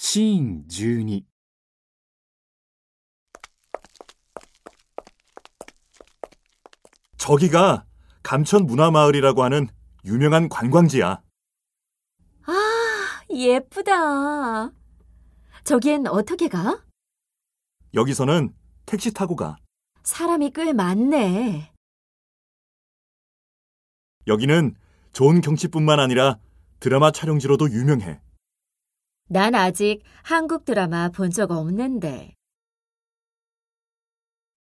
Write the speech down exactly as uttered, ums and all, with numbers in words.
シーンじゅうに。 저기가 감천문화마을이라고 하는 유명한 관광지야. 아, 예쁘다. 저기엔 어떻게 가? 여기서는 택시 타고 가. 사람이 꽤 많네. 여기는 좋은 경치뿐만 아니라 드라마 촬영지로도 유명해. 난 아직 한국 드라마 본 적 없는데.